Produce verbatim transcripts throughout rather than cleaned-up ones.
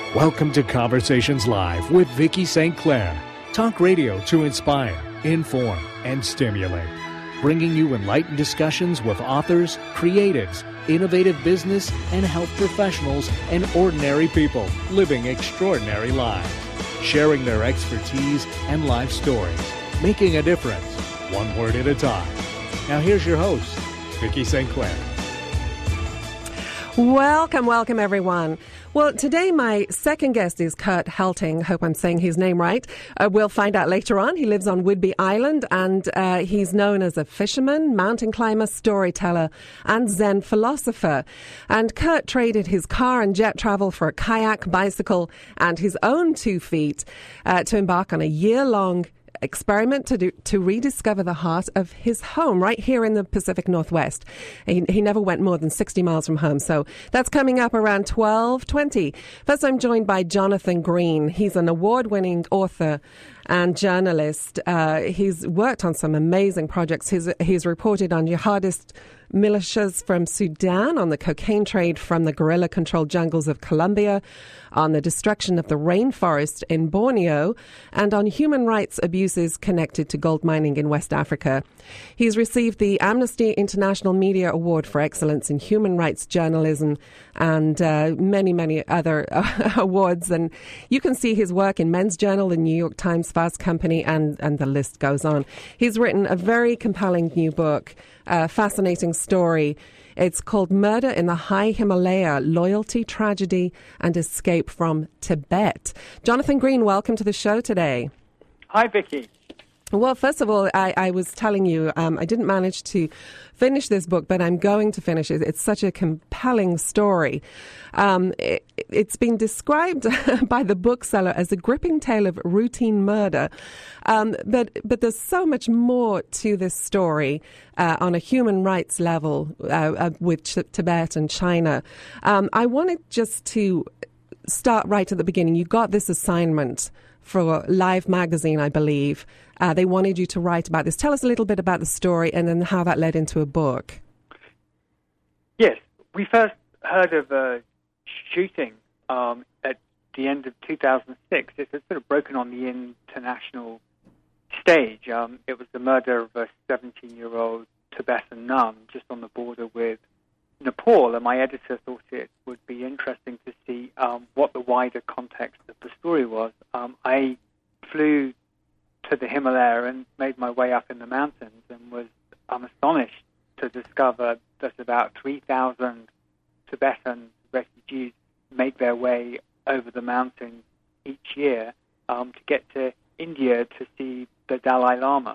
Welcome to Conversations Live with Vicki Saint Clair. Talk radio to inspire, inform, and stimulate. Bringing you enlightened discussions with authors, creatives, innovative business and health professionals, and ordinary people living extraordinary lives. Sharing their expertise and life stories. Making a difference, one word at a time. Now here's your host, Vicki Saint Clair. Welcome, welcome everyone. Well, today my second guest is Kurt Helting. Hope I'm saying his name right. Uh, we'll find out later on. He lives on Whidbey Island and uh, he's known as a fisherman, mountain climber, storyteller and Zen philosopher. And Kurt traded his car and jet travel for a kayak, bicycle and his own two feet uh, to embark on a year-long experiment to do, to rediscover the heart of his home right here in the Pacific Northwest. He, he never went more than sixty miles from home, so that's coming up around twelve twenty. First, I'm joined by Jonathan Green. He's an award-winning author and journalist. Uh, he's worked on some amazing projects. He's, he's reported on jihadist militias from Sudan, on the cocaine trade from the guerrilla-controlled jungles of Colombia, on the destruction of the rainforest in Borneo, and on human rights abuses connected to gold mining in West Africa. He's received the Amnesty International Media Award for Excellence in Human Rights Journalism and uh, many, many other uh, awards. And you can see his work in Men's Journal, the New York Times, Fast Company, and, and the list goes on. He's written a very compelling new book, a fascinating story. It's called Murder in the High Himalaya, Loyalty, Tragedy, and Escape from Tibet. Jonathan Green, welcome to the show today. Hi, Vicki. Well, first of all, I, I was telling you, um, I didn't manage to finish this book, but I'm going to finish it. It's such a compelling story. Um, it, it's been described by the bookseller as a gripping tale of routine murder. Um, but but there's so much more to this story uh, on a human rights level uh, uh, with Ch- Tibet and China. Um, I wanted just to start right at the beginning. You got this assignment for Live magazine, I believe. Uh, they wanted you to write about this. Tell us a little bit about the story and then how that led into a book. Yes, we first heard of a shooting um, at the end of two thousand six. It's sort of broken on the international stage. Um, it was the murder of a seventeen-year-old Tibetan nun just on the border with Nepal, and my editor thought it would be interesting to see um, what the wider context of the story was. Um, I flew to the Himalaya and made my way up in the mountains and was um, astonished to discover that about three thousand Tibetan refugees make their way over the mountains each year um, to get to India to see the Dalai Lama.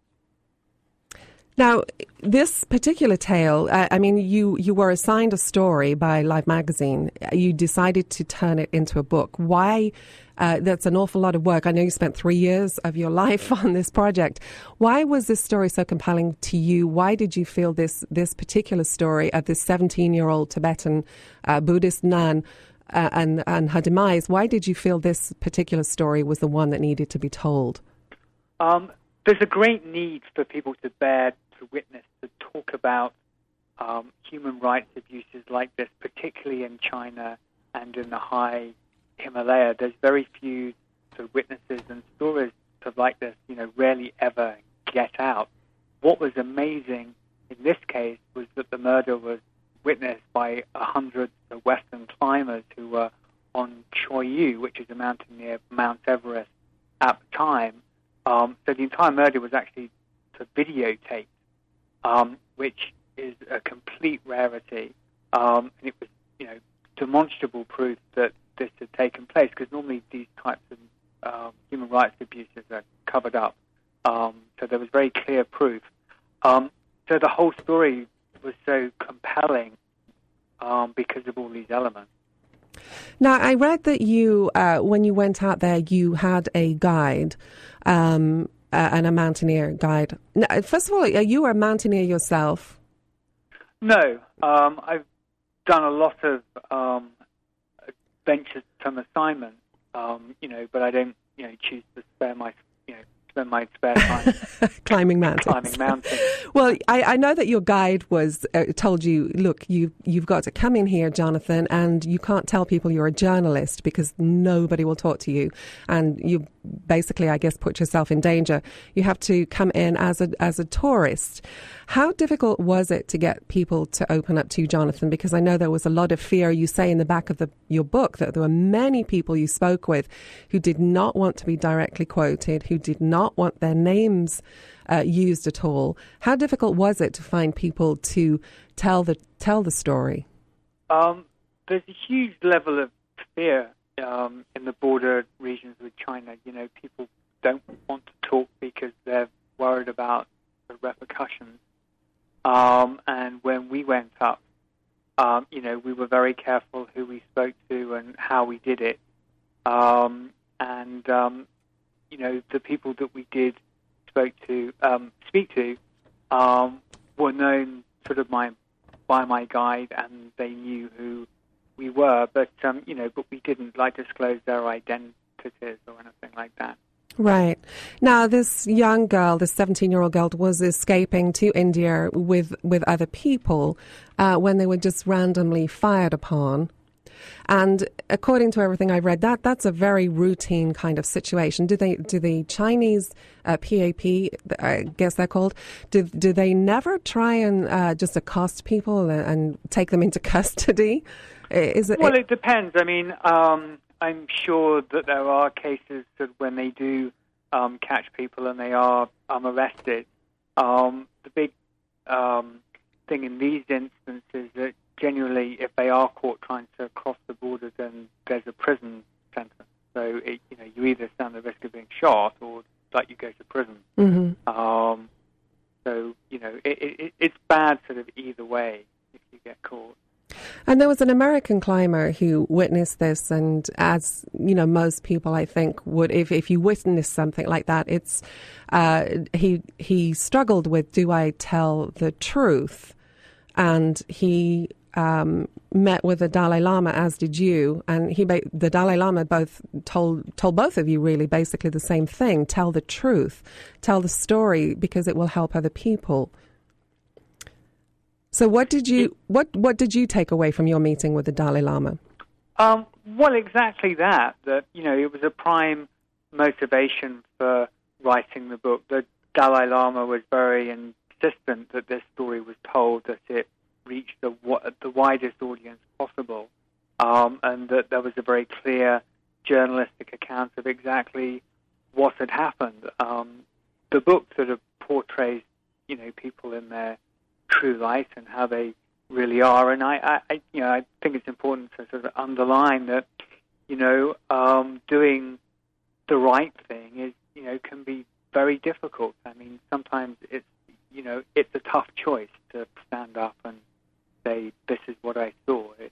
Now, this particular tale, uh, I mean, you, you were assigned a story by Live magazine. You decided to turn it into a book. Why? Uh, that's an awful lot of work. I know you spent three years of your life on this project. Why was this story so compelling to you? Why did you feel this, this particular story of this seventeen-year-old Tibetan uh, Buddhist nun uh, and, and her demise, why did you feel this particular story was the one that needed to be told? Um, there's a great need for people to bear to witness, to talk about um, human rights abuses like this, particularly in China and in the high Himalaya. There's very few sort of witnesses, and stories sort of like this, you know, rarely ever get out. What was amazing in this case was that the murder was witnessed by a hundred Western climbers who were on Choyu, which is a mountain near Mount Everest at the time. Um, so the entire murder was actually sort of videotaped. Um, which is a complete rarity, um, and it was, you know, demonstrable proof that this had taken place, because normally these types of um, human rights abuses are covered up. Um, so there was very clear proof. Um, so the whole story was so compelling um, because of all these elements. Now, I read that you, uh, when you went out there, you had a guide. Um, Uh, and a mountaineer guide. Now, first of all, are you a mountaineer yourself? No. Um, I've done a lot of um, adventures from assignments, um, you know, but I don't, you know, choose to spare my, you know, spend my spare time climbing mountains. Climbing mountains. Well, I, I know that your guide was uh, told you, look, you you've got to come in here, Jonathan, and you can't tell people you're a journalist because nobody will talk to you, and you basically, I guess, put yourself in danger. You have to come in as a as a tourist. How difficult was it to get people to open up to you, Jonathan? Because I know there was a lot of fear. You say in the back of the, your book that there were many people you spoke with who did not want to be directly quoted, who did not want their names uh, used at all. How difficult was it to find people to tell the tell the story? Um, there's a huge level of fear um, in the border regions with China. You know, people don't want to talk because they're worried about the repercussions. Um, and when we went up, um, you know, we were very careful who we spoke to and how we did it. Um, and, um, you know, the people that we did spoke to, um, speak to um, were known sort of my, by my guide, and they knew who we were. But, um, you know, but we didn't, like, disclose their identities or anything like that. Right. Now, this young girl, this seventeen-year-old girl, was escaping to India with, with other people uh, when they were just randomly fired upon. And according to everything I read, that that's a very routine kind of situation. Do they, do the Chinese uh, P A P, I guess they're called, do, do they never try and uh, just accost people and, and take them into custody? Is it? Well, it depends. I mean, um, I'm sure that there are cases that when they do um, catch people and they are um, arrested, um, the big um, thing in these instances that generally, if they are caught trying to cross the border, then there's a prison sentence. So, it, you know, you either stand the risk of being shot or like you go to prison. Mm-hmm. Um, so, you know, it, it, it's bad sort of either way if you get caught. And there was an American climber who witnessed this, and as you know, most people, I think, would, if, if you witness something like that, it's uh, he he struggled with, do I tell the truth? And he um, met with the Dalai Lama, as did you, and he the Dalai Lama both told told both of you really basically the same thing: tell the truth, tell the story, because it will help other people. So what did you what what did you take away from your meeting with the Dalai Lama? Um, well, exactly that. That you know, it was a prime motivation for writing the book. The Dalai Lama was very insistent that this story was told, that it reached the the widest audience possible, um, and that there was a very clear journalistic account of exactly what had happened. Um, the book sort of portrays, you know, people in their true light and how they really are, and I, I, you know, I think it's important to sort of underline that, you know, um, doing the right thing is, you know, can be very difficult. I mean, sometimes it's, you know, it's a tough choice to stand up and say, this is what I saw. It's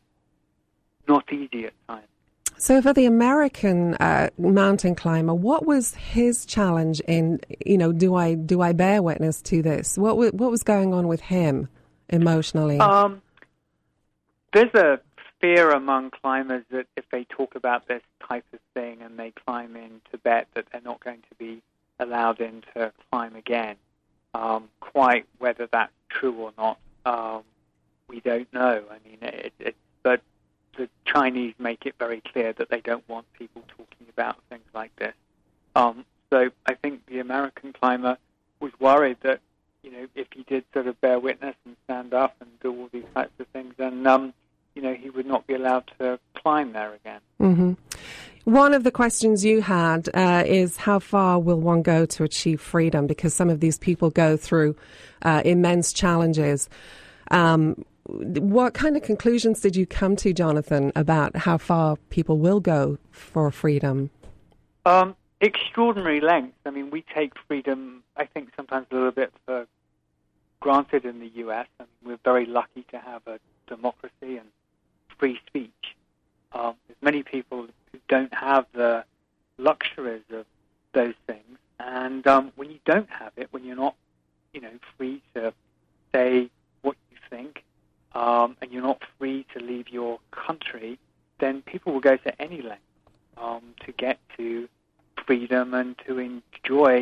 not easy at times. So for the American uh, mountain climber, what was his challenge in, you know, do I do I bear witness to this? What w- what was going on with him emotionally? Um, there's a fear among climbers that if they talk about this type of thing and they climb in Tibet, that they're not going to be allowed in to climb again. Um, quite whether that's true or not, um, we don't know. I mean, it, it, but the Chinese make it very clear that they don't want people talking about things like this. Um, so I think the American climber was worried that, you know, if he did sort of bear witness and stand up and do all these types of things, then, um, you know, he would not be allowed to climb there again. Mm-hmm. One of the questions you had uh, is how far will one go to achieve freedom? Because some of these people go through uh, immense challenges. Um, what kind of conclusions did you come to, Jonathan, about how far people will go for freedom? Um, extraordinary lengths. I mean, we take freedom, I think, sometimes a little bit for granted in the U S. I mean, we're very lucky to have a democracy and free speech. Um, there's many people who don't have the luxuries of those things. And um, when you don't have it, when you're not, you know, free to say what you think, um, and you're not free to leave your country, then people will go to any length um, to get to freedom and to enjoy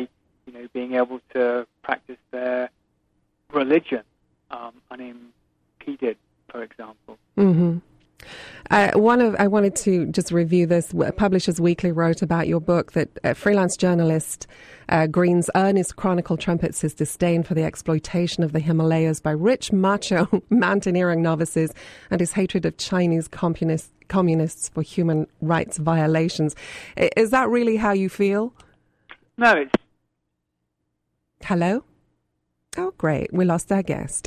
you know, being able to practice their religion um, unimpeded, for example. Mm-hmm. Uh, one of I wanted to just review this. Publishers Weekly wrote about your book that uh, freelance journalist uh, Green's earnest chronicle trumpets his disdain for the exploitation of the Himalayas by rich macho mountaineering novices and his hatred of Chinese communist, communists for human rights violations. I, is that really how you feel? No, it's... Hello? Oh, great. We lost our guest.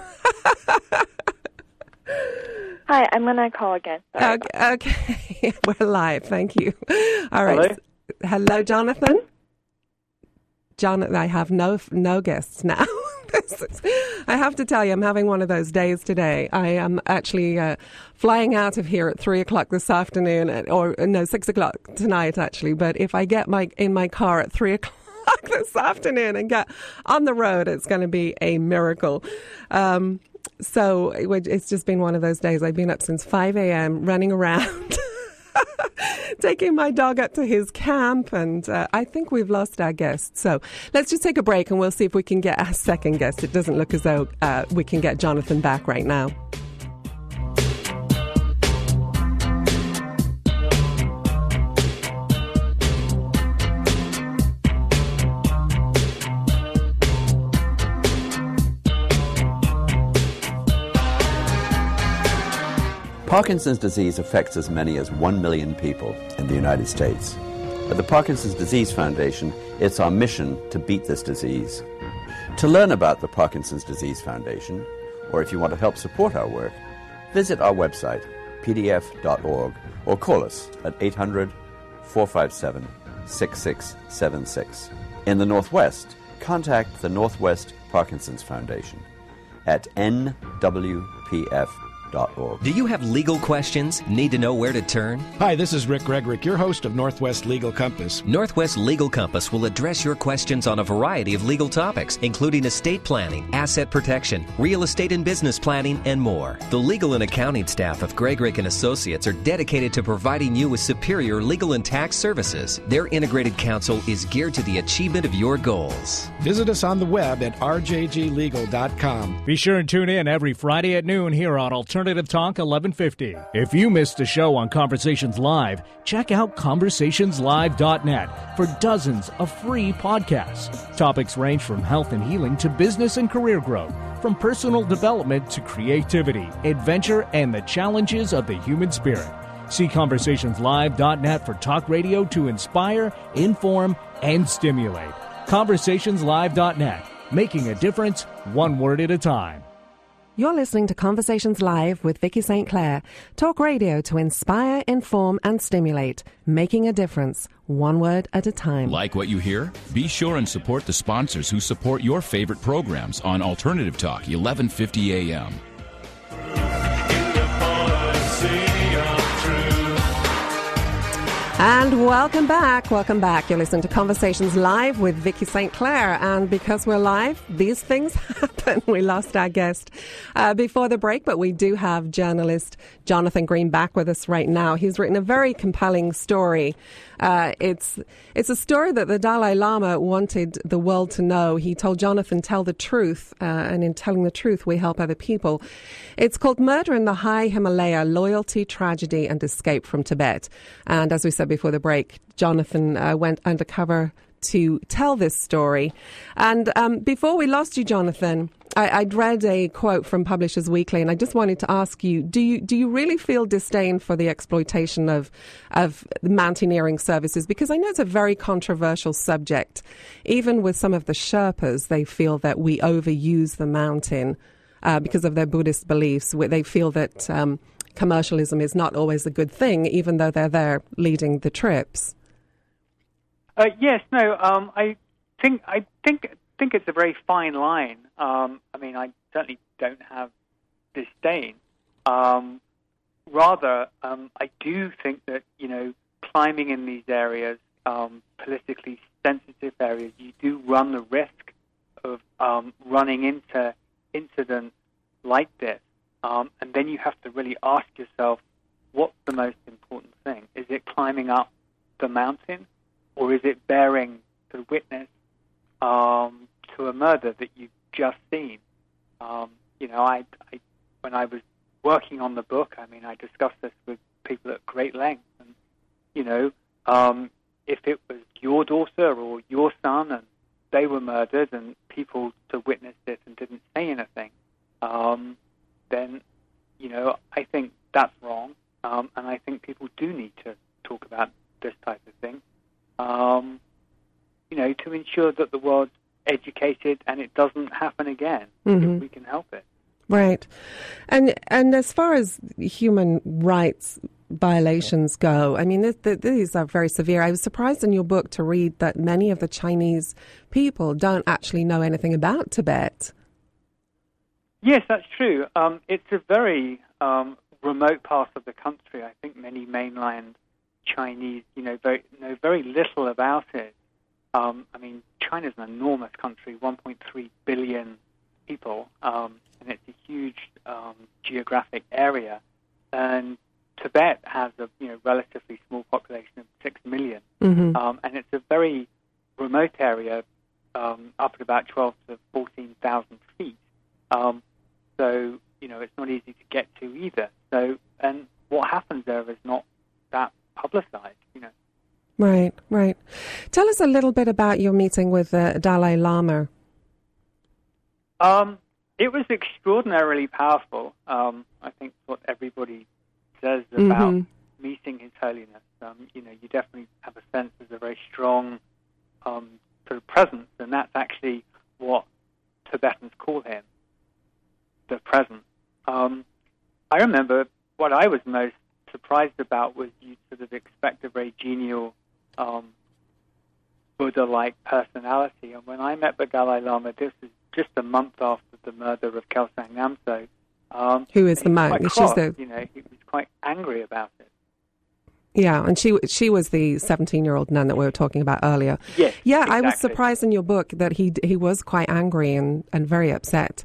Hi, I'm going to call again. Sorry. Okay, okay. We're live. Thank you. All right. Hello, Hello Jonathan. Jonathan, I have no no guests now. This is, I have to tell you, I'm having one of those days today. I am actually uh, flying out of here at three o'clock this afternoon, at, or no, six o'clock tonight, actually. But if I get my in my car at three o'clock this afternoon and get on the road, it's going to be a miracle. Um, So it's just been one of those days. I've been up since five a.m. running around, taking my dog up to his camp, and uh, I think we've lost our guest. So let's just take a break and we'll see if we can get our second guest. It doesn't look as though uh, we can get Jonathan back right now. Parkinson's disease affects as many as one million people in the United States. At the Parkinson's Disease Foundation, it's our mission to beat this disease. To learn about the Parkinson's Disease Foundation, or if you want to help support our work, visit our website, p d f dot org, or call us at eight hundred, four five seven, six six seven six. In the Northwest, contact the Northwest Parkinson's Foundation at n w p f dot org. Do you have legal questions? Need to know where to turn? Hi, this is Rick Gregrick, your host of Northwest Legal Compass. Northwest Legal Compass will address your questions on a variety of legal topics, including estate planning, asset protection, real estate and business planning, and more. The legal and accounting staff of Gregrick and Associates are dedicated to providing you with superior legal and tax services. Their integrated counsel is geared to the achievement of your goals. Visit us on the web at r j g legal dot com. Be sure and tune in every Friday at noon here on Alternative Talk eleven fifty. If you missed a show on Conversations Live, check out conversations live dot net for dozens of free podcasts. Topics range from health and healing to business and career growth, from personal development to creativity, adventure, and the challenges of the human spirit. See conversations live dot net for talk radio to inspire, inform, and stimulate. conversations live dot net, making a difference one word at a time. You're listening to Conversations Live with Vicky Saint Clair. Talk radio to inspire, inform, and stimulate. Making a difference, one word at a time. Like what you hear? Be sure and support the sponsors who support your favorite programs on Alternative Talk, eleven fifty A M. And welcome back. Welcome back. You're listening to Conversations Live with Vicky Saint Clair. And because we're live, these things happen. We lost our guest uh, before the break, but we do have journalist Jonathan Green back with us right now. He's written a very compelling story. Uh, it's it's a story that the Dalai Lama wanted the world to know. He told Jonathan, tell the truth, uh, and in telling the truth, we help other people. It's called Murder in the High Himalaya, Loyalty, Tragedy, and Escape from Tibet. And as we said before the break, Jonathan uh, went undercover to tell this story. And um, before we lost you, Jonathan, I, I'd read a quote from Publishers Weekly, and I just wanted to ask you: Do you do you really feel disdain for the exploitation of of mountaineering services? Because I know it's a very controversial subject. Even with some of the Sherpas, they feel that we overuse the mountain uh, because of their Buddhist beliefs. They feel that um, commercialism is not always a good thing, even though they're there leading the trips. Uh, yes, no. Um, I think I think think it's a very fine line. Um, I mean, I certainly don't have disdain. Um, rather, um, I do think that you know, climbing in these areas, um, politically sensitive areas, you do run the risk of um, running into incidents like this, um, and then you have to really ask yourself, what's the most important thing? Is it climbing up the mountain? Or is it bearing the witness um, to a murder that you've just seen. Um, you know, I, I when I was working on the book, I mean, I discussed this with people at great length. And, you know, um, if it was your daughter or your son and they were murdered and people to witness it and didn't say anything, um, then, you know, I think that's wrong. Um, and I think people do need to talk about this type of thing, um, you know, to ensure that the world's educated and it doesn't happen again, mm-hmm. if we can help it. Right. And and as far as human rights violations go, I mean, th- th- these are very severe. I was surprised in your book to read that many of the Chinese people don't actually know anything about Tibet. Yes, that's true. Um, it's a very um, remote part of the country. I think many mainland Chinese, you know, very, know very little about it. Um, I mean, China's an enormous country, one point three billion people, um, and it's a huge um, geographic area. And Tibet has a you know relatively small population of six million, mm-hmm. um, and it's a very remote area, um, up at about twelve to fourteen thousand feet. Um, so you know it's not easy to get to either. So and what happens there is not that publicized, you know. Right, right. Tell us a little bit about your meeting with the Dalai Lama. Um, it was extraordinarily powerful. Um, I think what everybody says about mm-hmm. meeting His Holiness. Um, you know, you definitely have a sense of a very strong um, sort of presence, and that's actually what Tibetans call him, the presence. Um, I remember what I was most surprised about was you sort of expect a very genial, um, Buddha-like personality. And when I met the Dalai Lama, this was just a month after the murder of Kelsang Namso. Um, Who is the monk? She's the... You know, he was quite angry about it. Yeah, and she she was the seventeen-year-old nun that we were talking about earlier. Yes, yeah, exactly. I was surprised in your book that he he was quite angry and, and very upset.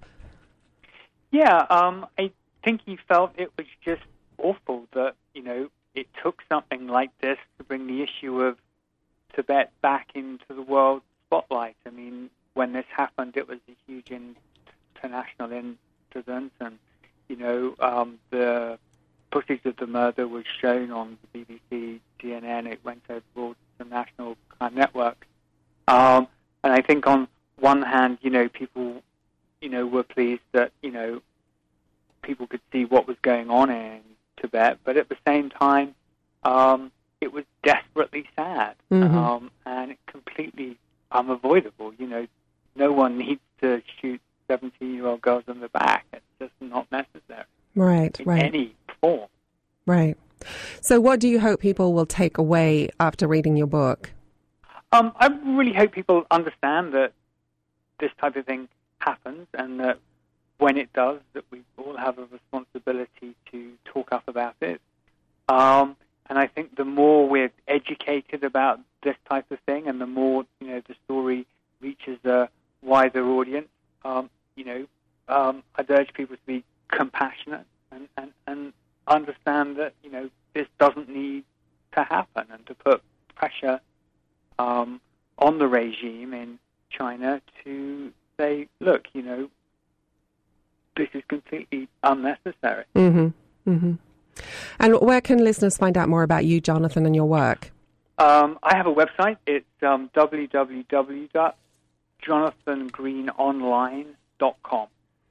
Yeah, um, I think he felt it was just awful that, you know, it took something like this to bring the issue of Tibet back into the world spotlight. I mean, when this happened, it was a huge international incident, and, you know, um, the footage of the murder was shown on the B B C, C N N, it went over to national crime networks. Um, and I think on one hand, you know, people, you know, were pleased that, you know, people could see what was going on in Tibet, but at the same time, um, it was desperately sad, mm-hmm. um, and completely unavoidable. You know, no one needs to shoot seventeen-year-old girls in the back. It's just not necessary. Right, in right. any form. Right. So what do you hope people will take away after reading your book? Um, I really hope people understand that this type of thing happens, and that when it does, that we all have a responsibility to talk up about it. Um, and I think the more we're educated about this type of thing, and the more, you know, the story reaches a wider audience, um, you know, um, I'd urge people to be compassionate and, and, and understand that, you know, this doesn't need to happen, and to put pressure um, on the regime in China to say, look, you know, this is completely unnecessary. Mm-hmm. Mm-hmm. And where can listeners find out more about you, Jonathan, and your work? Um, I have a website. It's um, w w w dot jonathan green online dot com.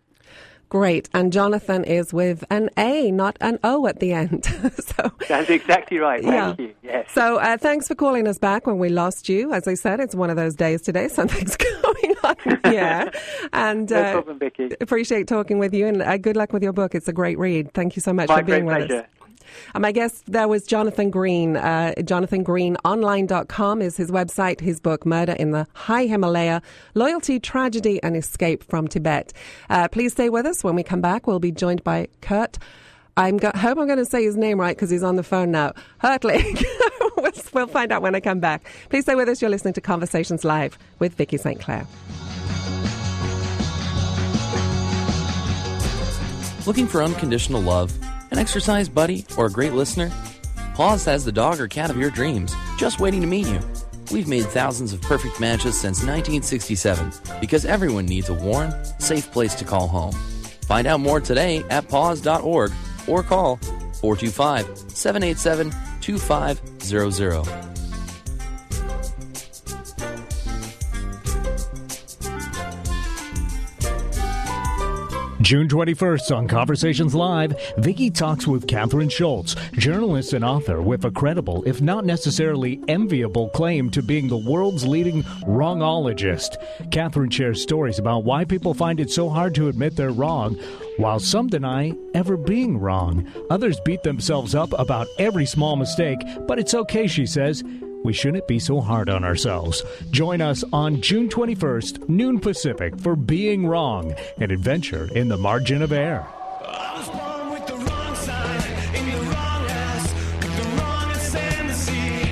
Great. And Jonathan is with an A, not an O at the end. So that's exactly right. Thank yeah. you. Yes. So uh, thanks for calling us back when we lost you. As I said, it's one of those days today. Something's going on. Yeah. And no uh, problem, Vicky. Appreciate talking with you, and uh, good luck with your book. It's a great read. Thank you so much My for being great with pleasure. us. And my guest there was Jonathan Green. Uh, jonathan green online dot com is his website. His book, Murder in the High Himalaya, Loyalty, Tragedy and Escape from Tibet. Uh, please stay with us. When we come back, we'll be joined by Kurt. I go- hope I'm going to say his name right because he's on the phone now. Hertling. we'll, we'll find out when I come back. Please stay with us. You're listening to Conversations Live with Vicky Saint Clair. Looking for unconditional love, an exercise buddy, or a great listener? Paws has the dog or cat of your dreams, just waiting to meet you. We've made thousands of perfect matches since nineteen sixty-seven because everyone needs a warm, safe place to call home. Find out more today at paws dot org or call four two five, seven eight seven, two five zero zero. June twenty-first on Conversations Live, Vicki talks with Catherine Schultz, journalist and author with a credible, if not necessarily enviable, claim to being the world's leading wrongologist. Catherine shares stories about why people find it so hard to admit they're wrong, while some deny ever being wrong. Others beat themselves up about every small mistake, but it's okay, she says. We shouldn't be so hard on ourselves. Join us on June twenty-first, noon Pacific, for Being Wrong, an adventure in the margin of error. I was born with the wrong sign, in the wrong house, with the wrong ascendancy.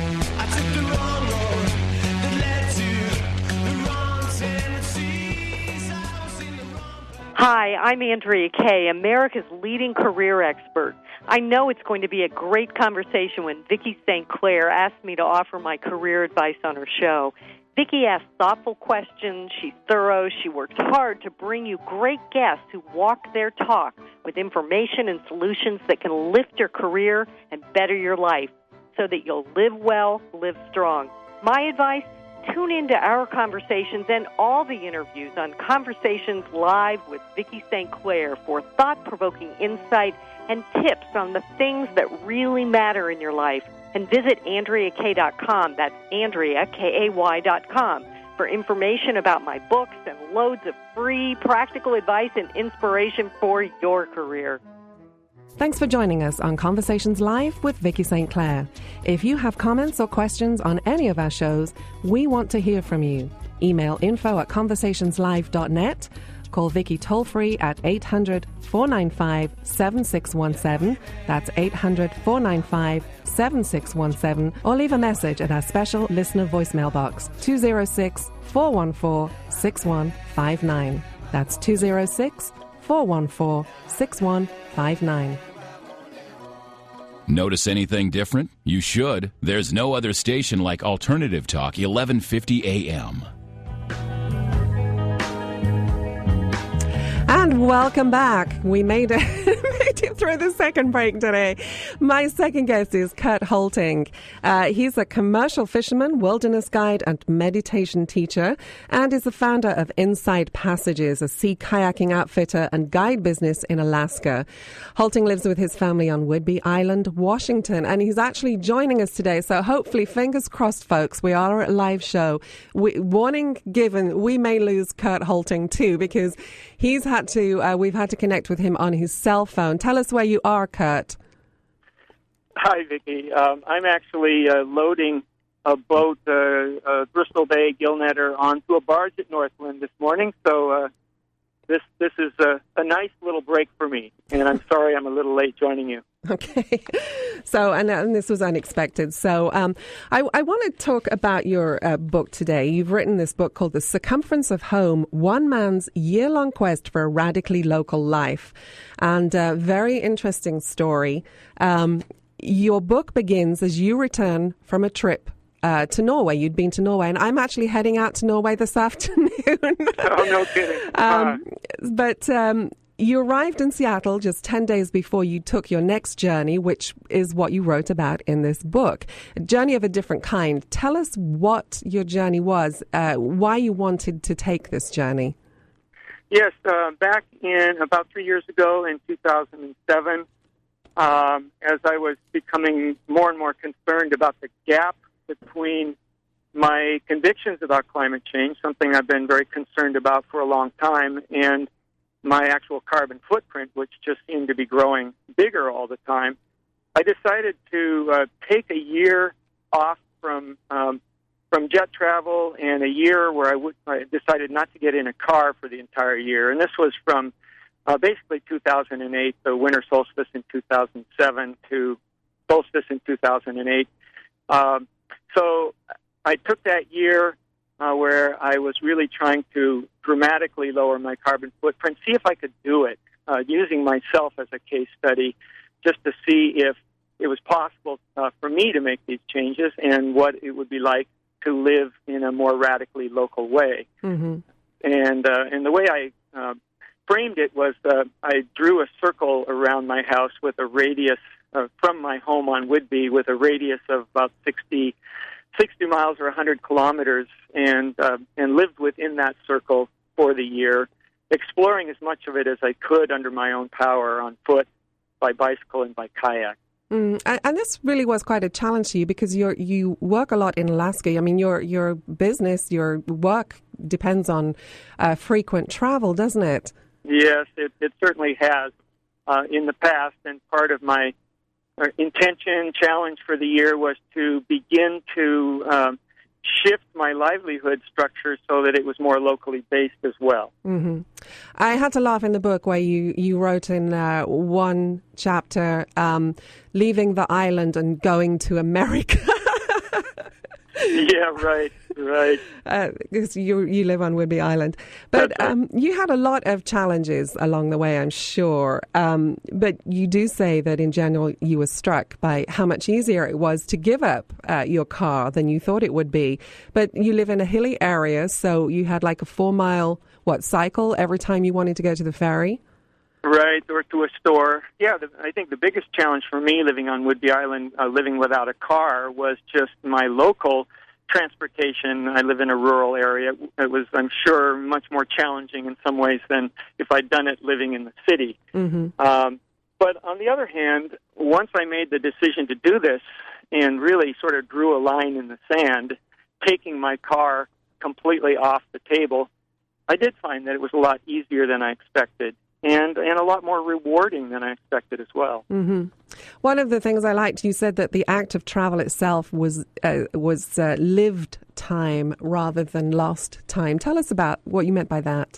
I took the wrong road that led to the wrong tendencies. I was in the wrong... Hi, I'm Andrea Kay, America's leading career expert. I know it's going to be a great conversation when Vicki Saint Clair asked me to offer my career advice on her show. Vicki asks thoughtful questions, she's thorough, she works hard to bring you great guests who walk their talk with information and solutions that can lift your career and better your life so that you'll live well, live strong. My advice? Tune into our conversations and all the interviews on Conversations Live with Vicki Saint Clair for thought-provoking insight and tips on the things that really matter in your life. And visit Andrea Kay dot com. That's Andrea, K A Y dot com, for information about my books and loads of free practical advice and inspiration for your career. Thanks for joining us on Conversations Live with Vicki Saint Clair. If you have comments or questions on any of our shows, we want to hear from you. Email info at conversations live dot net. Call Vicki toll-free at eight hundred, four nine five, seven six one seven. That's eight hundred, four nine five, seven six one seven. Or leave a message at our special listener voicemail box, two oh six, four one four, six one five nine. That's two oh six, four one four, six one five nine. Notice anything different? You should. There's no other station like Alternative Talk, eleven fifty A M. And welcome back. We made it, made it through the second break today. My second guest is Kurt Holting. Uh, he's a commercial fisherman, wilderness guide, and meditation teacher, and is the founder of Inside Passages, a sea kayaking outfitter and guide business in Alaska. Holting lives with his family on Whidbey Island, Washington, and he's actually joining us today. So hopefully, fingers crossed, folks, we are at a live show. We, warning given, we may lose Kurt Holting too, because he's had to, uh, we've had to connect with him on his cell phone. Tell us where you are, Kurt. Hi, Vicki. Um, I'm actually uh, loading a boat, uh, uh, Bristol Bay Gillnetter, onto a barge at Northland this morning. So uh, this this is a, a nice little break for me, and I'm sorry I'm a little late joining you. Okay. So, and, and this was unexpected. So, um, I, I want to talk about your uh, book today. You've written this book called The Circumference of Home, One Man's Year-Long Quest for a Radically Local Life. And a very interesting story. Um, your book begins as you return from a trip Uh, to Norway. You'd been to Norway, and I'm actually heading out to Norway this afternoon. Oh, no kidding. um, but um, you arrived in Seattle just ten days before you took your next journey, which is what you wrote about in this book. A journey of a different kind. Tell us what your journey was, uh, why you wanted to take this journey. Yes, uh, back in about three years ago in two thousand seven, um, as I was becoming more and more concerned about the gap between my convictions about climate change, something I've been very concerned about for a long time, and my actual carbon footprint, which just seemed to be growing bigger all the time, I decided to uh, take a year off from um, from jet travel and a year where I, would, I decided not to get in a car for the entire year. And this was from uh, basically two thousand eight, the winter solstice in two thousand seven, to solstice in two thousand eight. Um, So I took that year uh, where I was really trying to dramatically lower my carbon footprint, see if I could do it, uh, using myself as a case study, just to see if it was possible uh, for me to make these changes and what it would be like to live in a more radically local way. Mm-hmm. And uh, and the way I uh, framed it was uh, I drew a circle around my house with a radius uh, from my home on Whidbey with a radius of about sixty, sixty miles or one hundred kilometers, and uh, and lived within that circle for the year, exploring as much of it as I could under my own power on foot, by bicycle, and by kayak. Mm, and, and this really was quite a challenge to you because you you work a lot in Alaska. I mean, your your business, your work depends on uh, frequent travel, doesn't it? Yes, it, it certainly has uh, in the past. And part of my uh, intention, challenge for the year was to begin to um, shift my livelihood structure so that it was more locally based as well. Mm-hmm. I had to laugh in the book where you, you wrote in uh, one chapter, um, leaving the island and going to America. Yeah, right, right. Because uh, you you live on Whidbey Island. But right. um, you had a lot of challenges along the way, I'm sure. Um, but you do say that in general you were struck by how much easier it was to give up uh, your car than you thought it would be. But you live in a hilly area, so you had like a four-mile, what, cycle every time you wanted to go to the ferry? Right, or to a store. Yeah, the, I think the biggest challenge for me living on Whidbey Island, uh, living without a car, was just my local transportation. I live in a rural area. It was, I'm sure, much more challenging in some ways than if I'd done it living in the city. Mm-hmm. Um, but on the other hand, once I made the decision to do this and really sort of drew a line in the sand, taking my car completely off the table, I did find that it was a lot easier than I expected. And, and a lot more rewarding than I expected as well. Mm-hmm. One of the things I liked, you said that the act of travel itself was uh, was uh, lived time rather than lost time. Tell us about what you meant by that.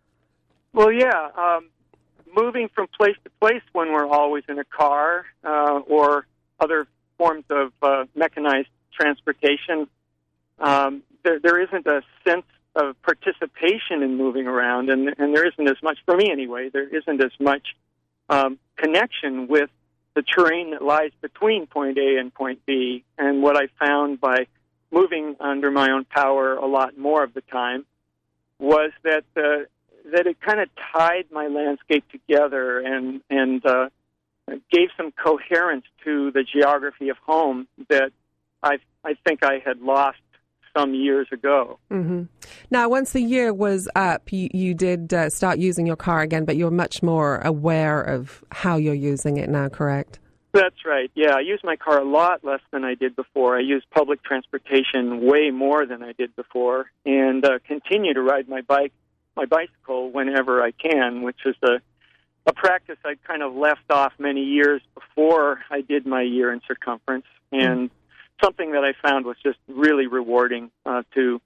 Well, yeah, um, moving from place to place when we're always in a car uh, or other forms of uh, mechanized transportation, um, there, there isn't a sense of participation in moving around, and, and there isn't as much, for me anyway, there isn't as much um, connection with the terrain that lies between point A and point B. And what I found by moving under my own power a lot more of the time was that uh, that it kind of tied my landscape together and, and uh, gave some coherence to the geography of home that I, I think I had lost some years ago. Mm-hmm. Now, once the year was up, you, you did uh, start using your car again, but you're much more aware of how you're using it now, correct? That's right, yeah. I use my car a lot less than I did before. I use public transportation way more than I did before, and uh, continue to ride my bike, my bicycle whenever I can, which is a, a practice I kind of left off many years before I did my year in circumference, and mm-hmm. something that I found was just really rewarding uh, to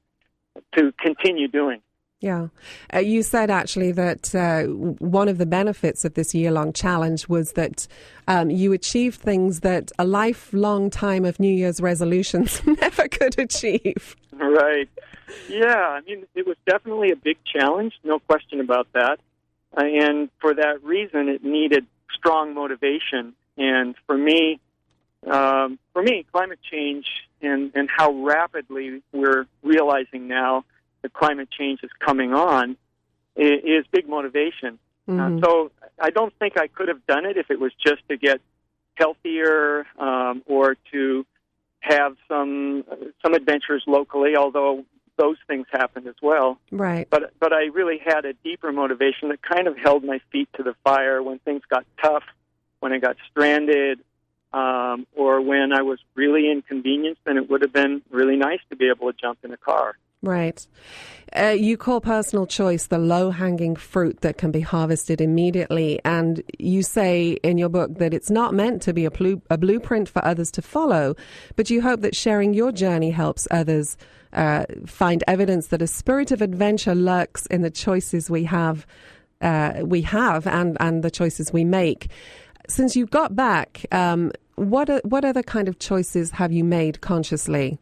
to continue doing. Yeah. Uh, you said actually that uh, one of the benefits of this year-long challenge was that um, you achieved things that a lifelong time of New Year's resolutions never could achieve. Right. Yeah, I mean, it was definitely a big challenge, no question about that. Uh, and for that reason, it needed strong motivation. And for me, Um, for me, climate change and, and how rapidly we're realizing now that climate change is coming on is, is big motivation. Mm-hmm. Uh, so I don't think I could have done it if it was just to get healthier um, or to have some some adventures locally, although those things happened as well. Right. But but I really had a deeper motivation that kind of held my feet to the fire when things got tough, when I got stranded, Um, or when I was really inconvenienced, then it would have been really nice to be able to jump in a car. Right. Uh, you call personal choice the low-hanging fruit that can be harvested immediately. And you say in your book that it's not meant to be a, plu- a blueprint for others to follow, but you hope that sharing your journey helps others uh, find evidence that a spirit of adventure lurks in the choices we have, uh, we have and, and the choices we make. Since you got back, um, what are, what other kind of choices have you made consciously?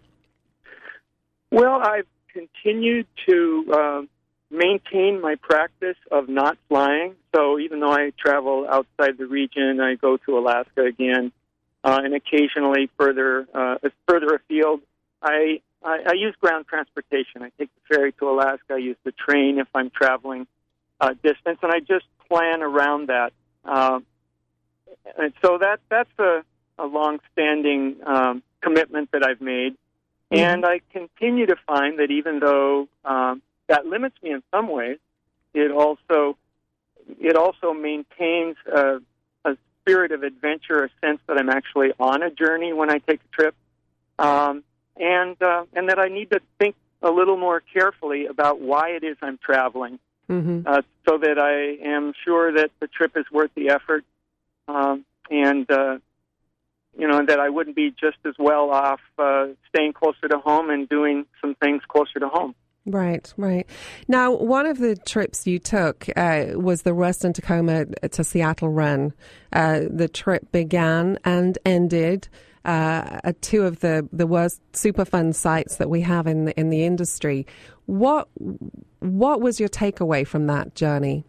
Well, I've continued to uh, maintain my practice of not flying. So even though I travel outside the region, I go to Alaska again, uh, and occasionally further uh, further afield, I I, I use ground transportation. I take the ferry to Alaska. I use the train if I'm traveling uh, distance, and I just plan around that. Uh, and so that that's a, a long-standing um, commitment that I've made. Mm-hmm. And I continue to find that even though um, that limits me in some ways, it also it also maintains a, a spirit of adventure, a sense that I'm actually on a journey when I take a trip, um, and uh, and that I need to think a little more carefully about why it is I'm traveling, mm-hmm. uh, so that I am sure that the trip is worth the effort, um, and uh, you know that I wouldn't be just as well off uh, staying closer to home and doing some things closer to home. Right, right. Now, one of the trips you took uh, was the Western Tacoma to Seattle run. Uh, the trip began and ended uh, at two of the, the worst Superfund sites that we have in the, in the industry. What what was your takeaway from that journey?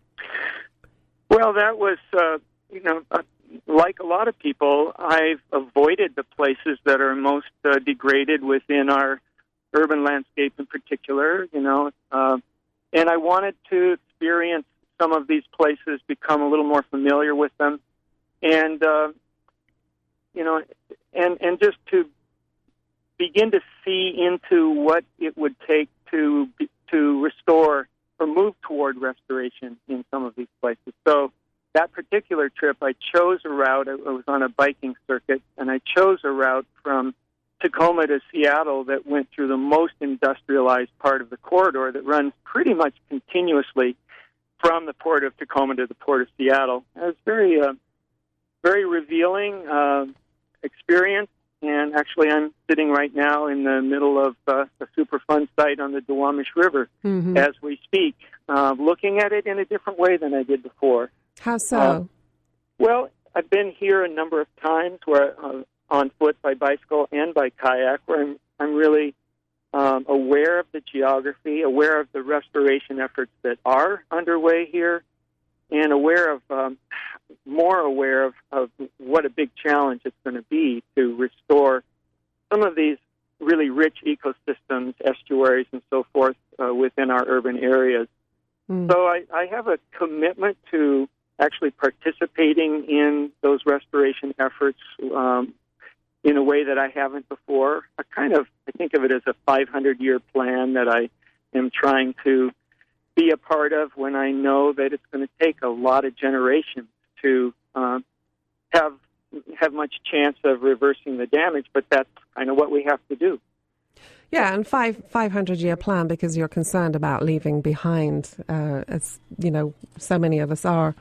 Well, that was, uh, you know, uh, like a lot of people, I've avoided the places that are most uh, degraded within our urban landscape in particular, you know, uh, and I wanted to experience some of these places, become a little more familiar with them, and, uh, you know, and, and just to begin to see into what it would take to to restore or move toward restoration in some of these places. So that particular trip, I chose a route. I was on a biking circuit, and I chose a route from Tacoma to Seattle that went through the most industrialized part of the corridor that runs pretty much continuously from the port of Tacoma to the port of Seattle. It was very, uh, very revealing uh, experience, and actually I'm sitting right now in the middle of uh, a Superfund site on the Duwamish River mm-hmm. as we speak, uh, looking at it in a different way than I did before. How so? Uh, well, I've been here a number of times where uh, on foot, by bicycle, and by kayak, where I'm, I'm really um, aware of the geography, aware of the restoration efforts that are underway here, and aware of, um, more aware of, of what a big challenge it's going to be to restore some of these really rich ecosystems, estuaries, and so forth uh, within our urban areas. Mm. So I, I have a commitment to actually participating in those restoration efforts um, in a way that I haven't before. I kind of, I think of it as a five hundred year plan that I am trying to be a part of when I know that it's going to take a lot of generations to uh, have have much chance of reversing the damage, but that's kind of what we have to do. Yeah, and five five hundred year plan because you're concerned about leaving behind, uh, as you know, so many of us are.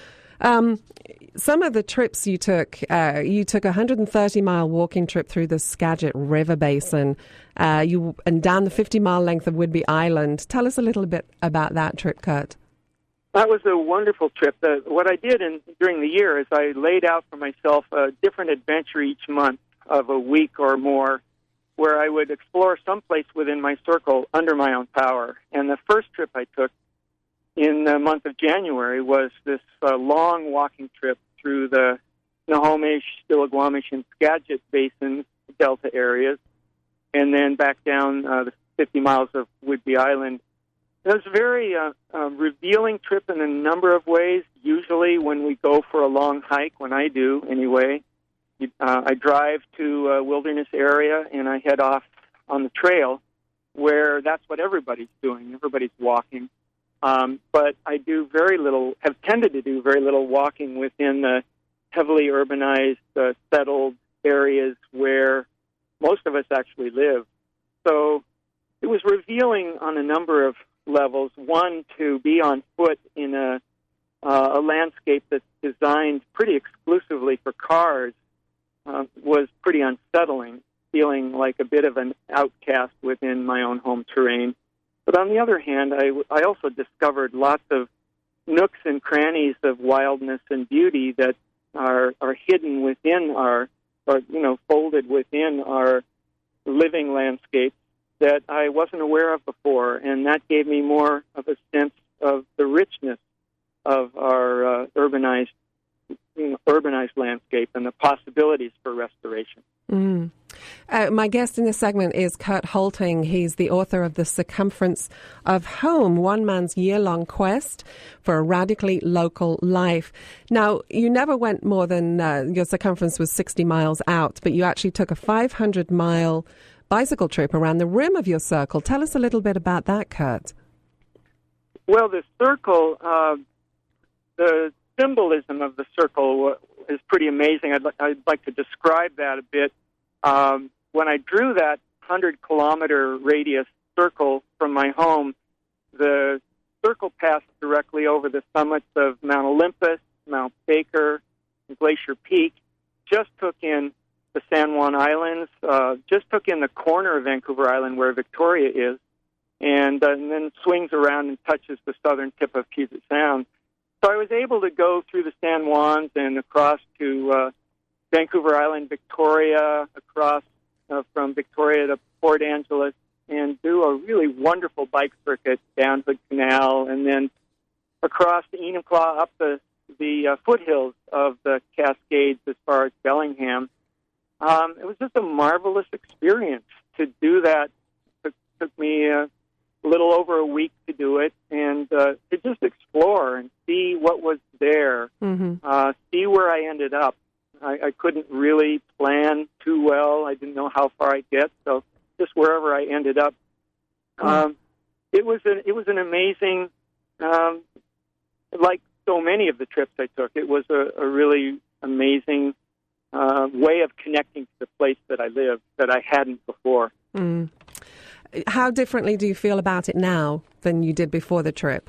Um, some of the trips you took, uh, you took a one hundred thirty mile walking trip through the Skagit River Basin, uh, you and down the fifty mile length of Whidbey Island. Tell us a little bit about that trip, Kurt. That was a wonderful trip. Uh, what I did in, during the year is I laid out for myself a different adventure each month of a week or more, where I would explore someplace within my circle under my own power. And the first trip I took in the month of January was this uh, long walking trip through the Snohomish, Stillaguamish, and Skagit Basin delta areas, and then back down uh, the fifty miles of Whidbey Island. It was a very uh, uh, revealing trip in a number of ways. Usually when we go for a long hike, when I do anyway, uh, I drive to a wilderness area and I head off on the trail where that's what everybody's doing. Everybody's walking. Um, but I do very little, have tended to do very little walking within the heavily urbanized, uh, settled areas where most of us actually live. So it was revealing on a number of levels. One, to be on foot in a, uh, a landscape that's designed pretty exclusively for cars uh, was pretty unsettling, feeling like a bit of an outcast within my own home terrain. But on the other hand, I, I also discovered lots of nooks and crannies of wildness and beauty that are are hidden within our, or you know, folded within our living landscape that I wasn't aware of before, and that gave me more of a sense of the richness of our uh, urbanized, you know, urbanized landscape and the possibilities for restoration. Mm. Uh, my guest in this segment is Kurt Halting. He's the author of The Circumference of Home, one man's year-long quest for a radically local life. Now, you never went more than, uh, your circumference was sixty miles out, but you actually took a five hundred mile bicycle trip around the rim of your circle. Tell us a little bit about that, Kurt. Well, the circle, uh, the symbolism of the circle is pretty amazing. I'd, li- I'd like to describe that a bit. Um, when I drew that one hundred kilometer radius circle from my home, the circle passed directly over the summits of Mount Olympus, Mount Baker, and Glacier Peak, just took in the San Juan Islands, uh, just took in the corner of Vancouver Island where Victoria is, and, uh, and then swings around and touches the southern tip of Puget Sound. So I was able to go through the San Juans and across to uh, Vancouver Island, Victoria, across uh, from Victoria to Port Angeles, and do a really wonderful bike circuit down Hood Canal, and then across the Enumclaw up the, the uh, foothills of the Cascades as far as Bellingham. Um, it was just a marvelous experience to do that. It took me uh, a little over a week to do it, and uh, to just explore and see what was there, mm-hmm. uh, see where I ended up. I, I couldn't really plan too well. I didn't know how far I'd get, so just wherever I ended up. Mm-hmm. Um, it was an it was an amazing, um, like so many of the trips I took. It was a, a really amazing uh, way of connecting to the place that I lived that I hadn't before. Mm. How differently do you feel about it now than you did before the trip?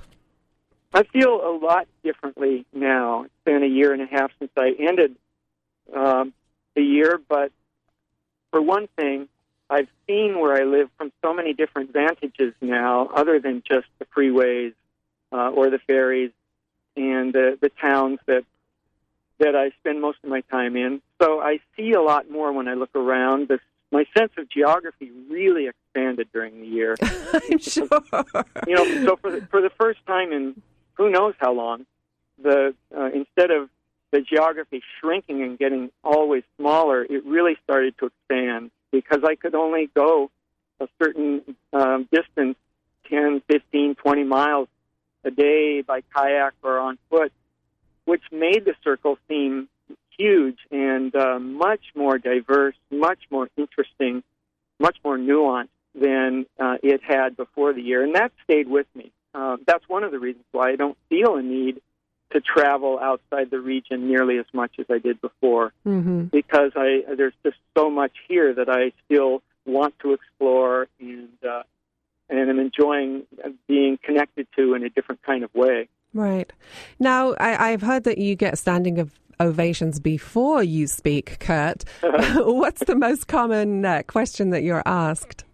I feel a lot differently now. It's been a year and a half since I ended um, the year, but for one thing, I've seen where I live from so many different vantages now, other than just the freeways uh, or the ferries and the, the towns that that I spend most of my time in. So I see a lot more when I look around. The My sense of geography really expanded during the year. I'm sure. You know, so for the, for the first time in who knows how long, the uh, instead of the geography shrinking and getting always smaller, it really started to expand because I could only go a certain um, distance, ten, fifteen, twenty miles a day by kayak or on foot, which made the circle seem huge and uh, much more diverse, much more interesting, much more nuanced than uh, it had before the year. And that stayed with me. Uh, that's one of the reasons why I don't feel a need to travel outside the region nearly as much as I did before, mm-hmm. because I there's just so much here that I still want to explore and uh, and am enjoying being connected to in a different kind of way. Right. Now, I, I've heard that you get standing of ovations before you speak, Kurt. What's the most common uh, question that you're asked?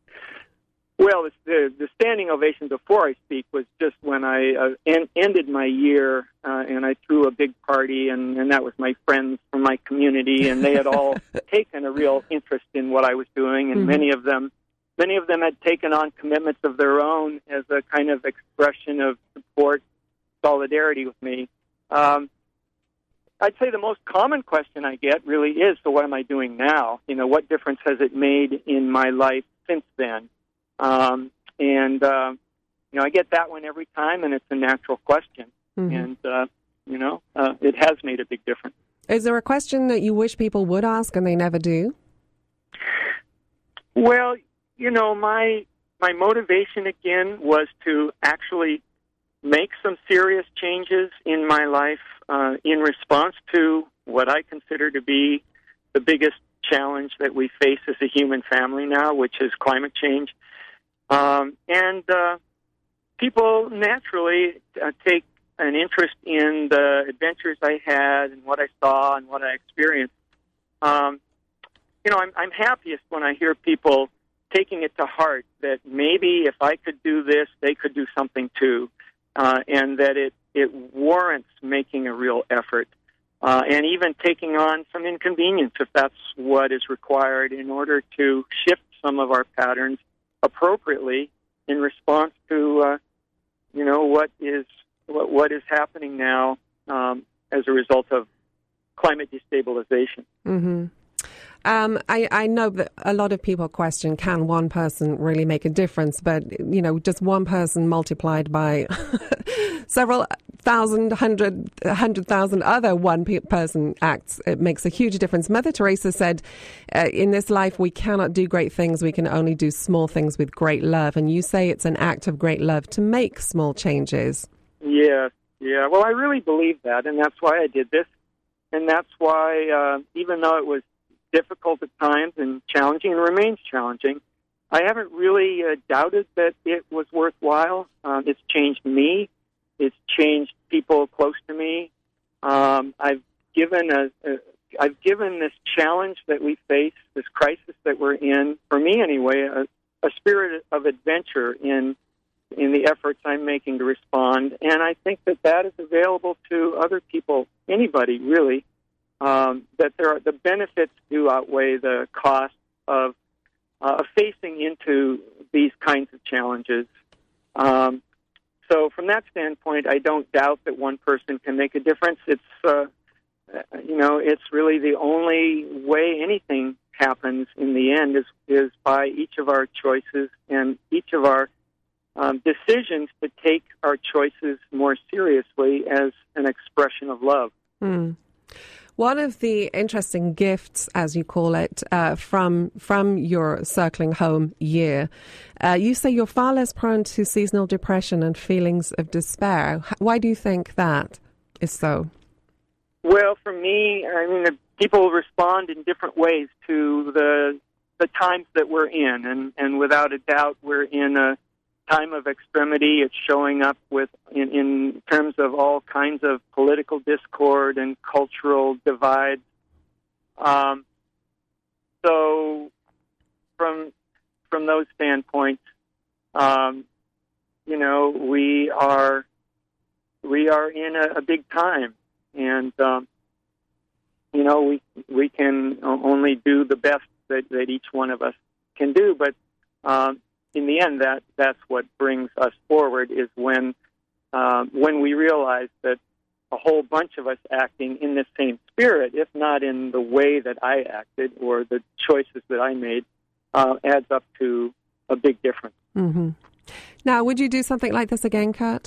Well, the, the standing ovation before I speak was just when I uh, en- ended my year, uh, and I threw a big party, and, and that was my friends from my community, and they had all taken a real interest in what I was doing, and mm-hmm. many of them, many of them had taken on commitments of their own as a kind of expression of support, solidarity with me. Um, I'd say the most common question I get really is, so what am I doing now? You know, what difference has it made in my life since then? Um, and, uh, you know, I get that one every time, and it's a natural question. Mm-hmm. And, uh, you know, uh, it has made a big difference. Is there a question that you wish people would ask and they never do? Well, you know, my my motivation, again, was to actually make some serious changes in my life uh, in response to what I consider to be the biggest challenge that we face as a human family now, which is climate change. Um, and uh, people naturally uh, take an interest in the adventures I had and what I saw and what I experienced. Um, you know, I'm, I'm happiest when I hear people taking it to heart that maybe if I could do this, they could do something too, uh, and that it, it warrants making a real effort, uh, and even taking on some inconvenience if that's what is required in order to shift some of our patterns appropriately in response to, uh, you know, what is what, what is happening now um, as a result of climate destabilization. Mm-hmm. Um, I, I know that a lot of people question, can one person really make a difference? But, you know, just one person multiplied by several thousand, hundred, hundred thousand other one pe- person acts, it makes a huge difference. Mother Teresa said, uh, in this life we cannot do great things, we can only do small things with great love. And you say it's an act of great love to make small changes. Yeah, yeah. Well, I really believe that, and that's why I did this. And that's why, uh, even though it was difficult at times and challenging and remains challenging, I haven't really uh, doubted that it was worthwhile. Um, it's changed me. It's changed people close to me. Um, I've given a, a, I've given this challenge that we face, this crisis that we're in, for me anyway, a, a spirit of adventure in in the efforts I'm making to respond. And I think that that is available to other people, anybody really, um, that there are, the benefits do outweigh the cost of uh, facing into these kinds of challenges. Um, so from that standpoint, I don't doubt that one person can make a difference. It's, uh, you know, it's really the only way anything happens in the end is, is by each of our choices and each of our Um, decisions to take our choices more seriously as an expression of love. Mm. One of the interesting gifts, as you call it, uh, from from your Circling Home year, uh, you say you're far less prone to seasonal depression and feelings of despair. Why do you think that is so? Well, for me, I mean, people respond in different ways to the the times that we're in, and, and without a doubt, we're in a time of extremity. It's showing up with in, in terms of all kinds of political discord and cultural divides. Um, so, from from those standpoints, um, you know, we are we are in a, a big time, and um, you know, we we can only do the best that, that each one of us can do, but. Um, In the end, that that's what brings us forward is when um, when we realize that a whole bunch of us acting in the same spirit, if not in the way that I acted or the choices that I made, uh, adds up to a big difference. Mm-hmm. Now, would you do something like this again, Kurt?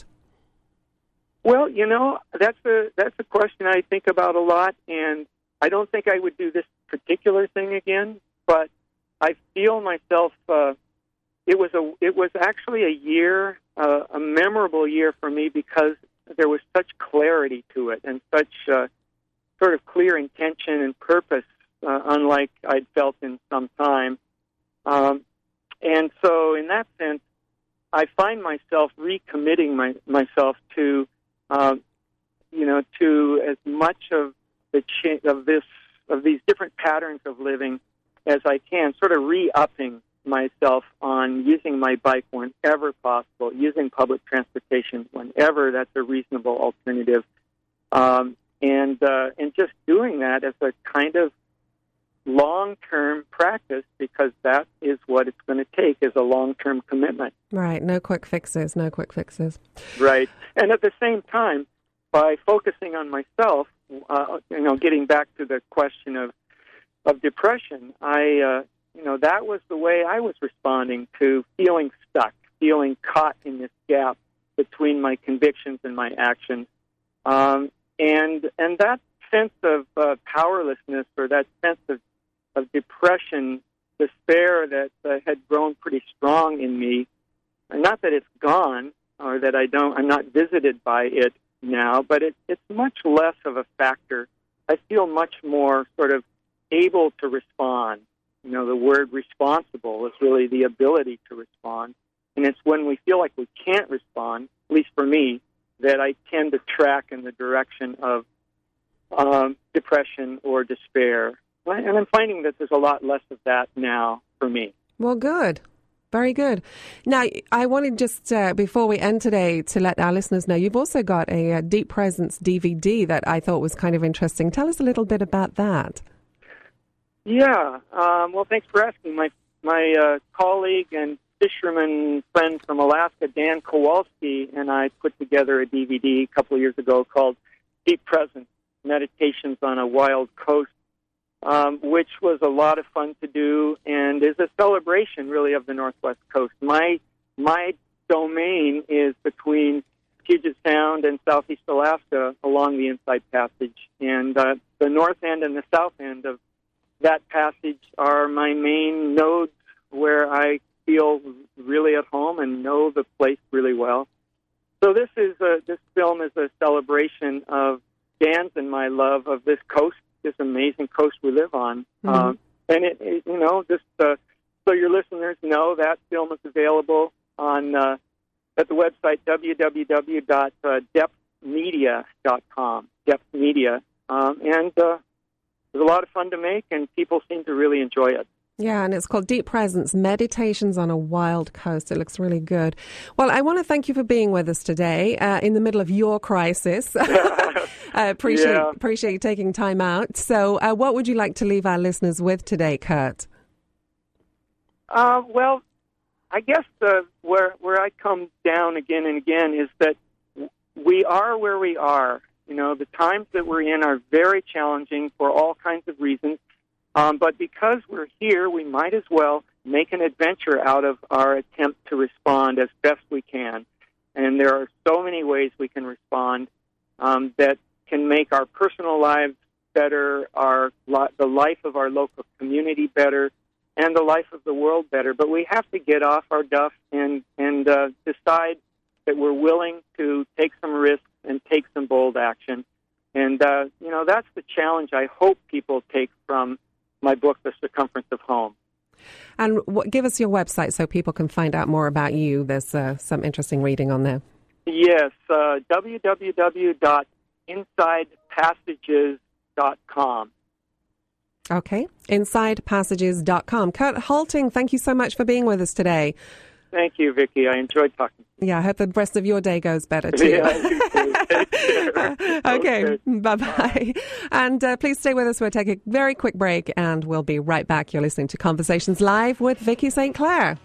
Well, you know, that's a that's a question I think about a lot, and I don't think I would do this particular thing again, but I feel myself. Uh, It was a. It was actually a year, uh, a memorable year for me because there was such clarity to it and such uh, sort of clear intention and purpose, uh, unlike I'd felt in some time. Um, and so, in that sense, I find myself recommitting my, myself to, um, you know, to as much of the cha- of this of these different patterns of living as I can, sort of re-upping myself on using my bike whenever possible, using public transportation whenever that's a reasonable alternative, um, and uh, and just doing that as a kind of long-term practice because that is what it's going to take is a long-term commitment. Right, no quick fixes, no quick fixes. Right, and at the same time, by focusing on myself, uh, you know, getting back to the question of of depression, I. Uh, You know, that was the way I was responding to feeling stuck, feeling caught in this gap between my convictions and my actions. Um, and and that sense of uh, powerlessness or that sense of, of depression, despair that uh, had grown pretty strong in me, and not that it's gone or that I don't, I'm not visited by it now, but it, it's much less of a factor. I feel much more sort of able to respond. You know, the word responsible is really the ability to respond. And it's when we feel like we can't respond, at least for me, that I tend to track in the direction of um, depression or despair. And I'm finding that there's a lot less of that now for me. Well, good. Very good. Now, I wanted just, uh, before we end today, to let our listeners know, you've also got a, a Deep Presence D V D that I thought was kind of interesting. Tell us a little bit about that. Yeah, um, well, thanks for asking. My my uh, colleague and fisherman friend from Alaska, Dan Kowalski, and I put together a D V D a couple of years ago called Deep Presence, Meditations on a Wild Coast. um, which was a lot of fun to do and is a celebration, really, of the Northwest Coast. My my domain is between Puget Sound and Southeast Alaska along the Inside Passage, and uh, the north end and the south end of that passage are my main nodes where I feel really at home and know the place really well. So this is a, this film is a celebration of Dan's and my love of this coast, this amazing coast we live on. Mm-hmm. Um, and, it, it, you know, just uh, so your listeners know, that film is available on uh, at the website w w w dot depth media dot com, Depth Media. Um, and uh, it was a lot of fun to make, and people seem to really enjoy it. Yeah, and it's called Deep Presence, Meditations on a Wild Coast. It looks really good. Well, I want to thank you for being with us today uh, in the middle of your crisis. I appreciate, Yeah. appreciate you taking time out. So uh, what would you like to leave our listeners with today, Kurt? Uh, well, I guess uh, where where I come down again and again is that w- we are where we are. You know, the times that we're in are very challenging for all kinds of reasons. Um, but because we're here, we might as well make an adventure out of our attempt to respond as best we can. And there are so many ways we can respond um, that can make our personal lives better, our li- the life of our local community better, and the life of the world better. But we have to get off our duff and, and uh, decide that we're willing to take some risks and take some bold action. And, uh, you know, that's the challenge I hope people take from my book, The Circumference of Home. And what, give us your website so people can find out more about you. There's uh, some interesting reading on there. Yes, uh, w w w dot inside passages dot com. Okay, inside passages dot com. Kurt Halting, thank you so much for being with us today. Thank you, Vicki. I enjoyed talking. Yeah, I hope the rest of your day goes better too. Yeah, you too. Take care. Okay, Okay. bye-bye. And uh, please stay with us. We'll take a very quick break and we'll be right back. You're listening to Conversations Live with Vicki Saint Clair.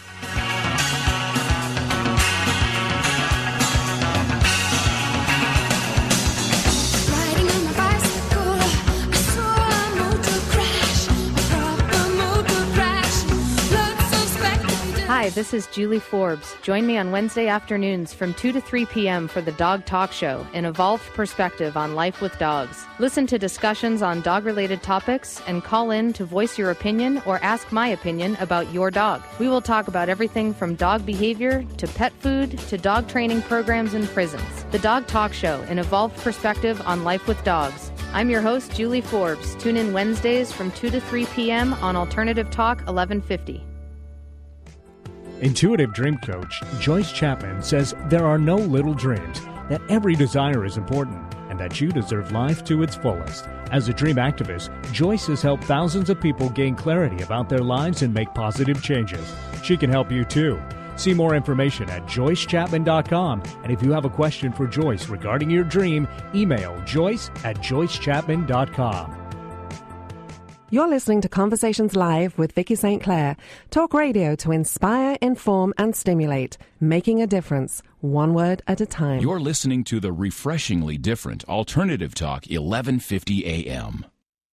Riding on my bicycle, I saw a motor crash, a proper motor crash. Lots of spectators. Hi, this is Julie Forbes. Join me on Wednesday afternoons from two to three p.m. for the Dog Talk Show, an evolved perspective on life with dogs. Listen to discussions on dog-related topics and call in to voice your opinion or ask my opinion about your dog. We will talk about everything from dog behavior to pet food to dog training programs in prisons. The Dog Talk Show, an evolved perspective on life with dogs. I'm your host, Julie Forbes. Tune in Wednesdays from two to three p.m. on Alternative Talk eleven fifty. Intuitive Dream Coach Joyce Chapman says there are no little dreams, that every desire is important, and that you deserve life to its fullest. As a dream activist, Joyce has helped thousands of people gain clarity about their lives and make positive changes. She can help you too. See more information at joyce chapman dot com, and if you have a question for Joyce regarding your dream, email joyce at joyce chapman dot com. You're listening to Conversations Live with Vicki Saint Clair. Talk radio to inspire, inform, and stimulate. Making a difference, one word at a time. You're listening to the refreshingly different Alternative Talk eleven fifty A M.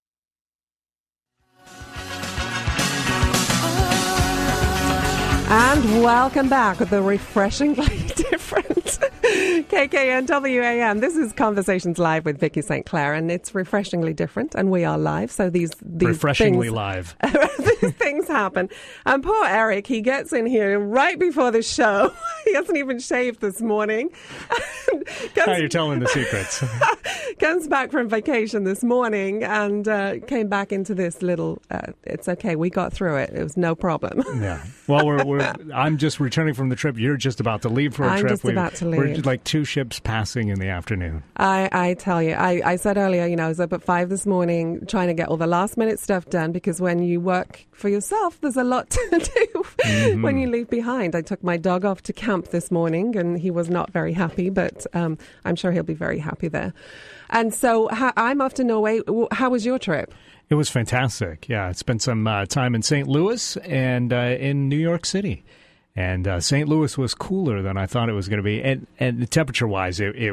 And welcome back with the refreshingly different K K N W A M. This is Conversations Live with Vicki Saint Clair, and it's refreshingly different, and we are live, so these, these Refreshingly things, live. these things happen. And poor Eric, he gets in here right before the show. He hasn't even shaved this morning. Now you're telling the secrets. Comes back from vacation this morning and uh, came back into this little, uh, it's okay, we got through it. It was no problem. Yeah. Well, we're, we're I'm just returning from the trip. You're just about to leave for a I'm trip. just about to We're leave. like two ships passing in the afternoon. I, I tell you, I, I said earlier, you know, I was up at five this morning trying to get all the last minute stuff done because when you work for yourself, there's a lot to do Mm-hmm. when you leave behind. I took my dog off to camp this morning and he was not very happy, but um, I'm sure he'll be very happy there. And so ha- I'm off to Norway. W- How was your trip? It was fantastic. Yeah, I spent some uh, time in Saint Louis and uh, in New York City. And uh, Saint Louis was cooler than I thought it was going to be. And, and temperature-wise, it, it was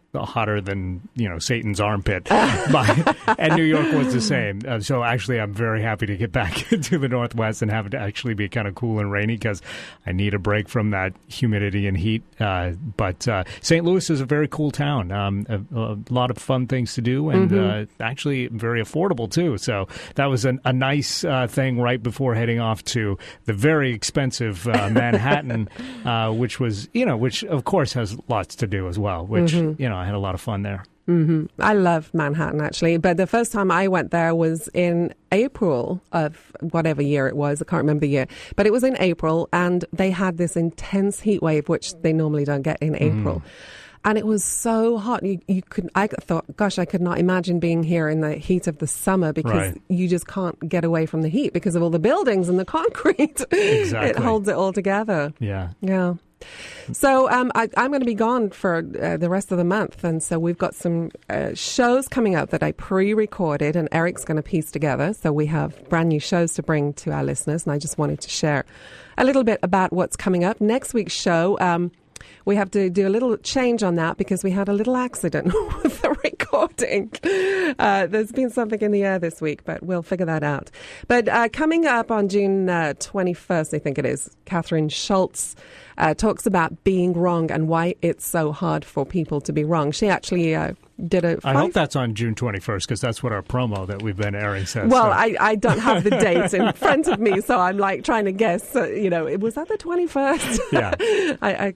hotter than, you know, Satan's armpit. But, and New York was the same. Uh, so actually, I'm very happy to get back to the Northwest and have it actually be kind of cool and rainy because I need a break from that humidity and heat. Uh, but uh, Saint Louis is a very cool town. Um, a, a lot of fun things to do and mm-hmm. uh, actually very affordable, too. So that was an, a nice uh, thing right before heading off to the very expensive uh, Manhattan, uh, which was, you know, which, of course, has lots to do as well, which, mm-hmm. you know, I had a lot of fun there. Mm-hmm. I love Manhattan, actually. But the first time I went there was in April of whatever year it was. I can't remember the year. But it was in April, and they had this intense heat wave, which they normally don't get in April. Mm. And it was so hot. You, you could. I thought, gosh, I could not imagine being here in the heat of the summer because right. you just can't get away from the heat because of all the buildings and the concrete. Exactly. It holds it all together. Yeah. Yeah. So um, I, I'm going to be gone for uh, the rest of the month, and so we've got some uh, shows coming up that I pre-recorded, and Eric's going to piece together. So we have brand new shows to bring to our listeners, and I just wanted to share a little bit about what's coming up. Next week's show, um, we have to do a little change on that because we had a little accident with the recording. Uh, there's been something in the air this week, but we'll figure that out. But uh, coming up on June uh, twenty-first, I think it is, Catherine Schultz uh, talks about being wrong and why it's so hard for people to be wrong. She actually uh, did a... I hope that's on June twenty-first because that's what our promo that we've been airing says. Well, so. I, I don't have the date in front of me, so I'm like trying to guess. Uh, you know, was that the twenty-first? Yeah. I... I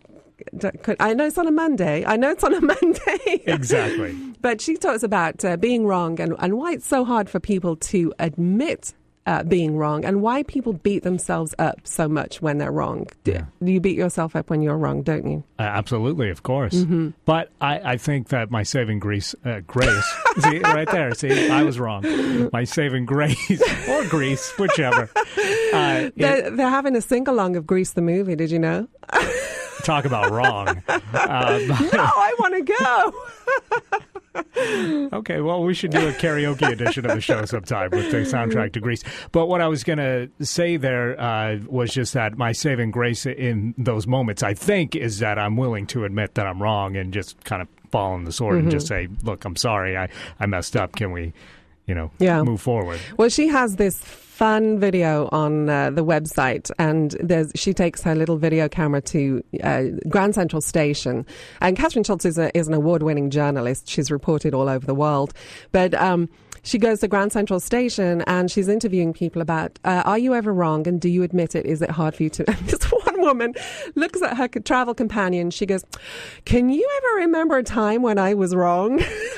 I know it's on a Monday. I know it's on a Monday. Exactly. But she talks about uh, being wrong and, and why it's so hard for people to admit uh, being wrong and why people beat themselves up so much when they're wrong. Yeah. You beat yourself up when you're wrong, don't you? Uh, absolutely, of course. Mm-hmm. But I, I think that my saving grace, uh, grace see, right there, see, I was wrong. My saving grace, or Grease, whichever. Uh, they're, it, they're having a sing-along of Grease the movie, did you know? Talk about wrong. Um, no, I want to go. Okay, well, we should do a karaoke edition of the show sometime with the soundtrack to Grease. But what I was going to say there uh, was just that my saving grace in those moments, I think, is that I'm willing to admit that I'm wrong and just kind of fall on the sword mm-hmm. and just say, look, I'm sorry, I, I messed up. Can we, you know, yeah. move forward? Well, she has this fun video on uh, the website, and there's she takes her little video camera to uh, Grand Central Station. And Catherine Schultz is, a, is an award-winning journalist. She's reported all over the world. But um, she goes to Grand Central Station, and she's interviewing people about, uh, are you ever wrong, and do you admit it? Is it hard for you to... And this one woman looks at her travel companion. She goes, can you ever remember a time when I was wrong?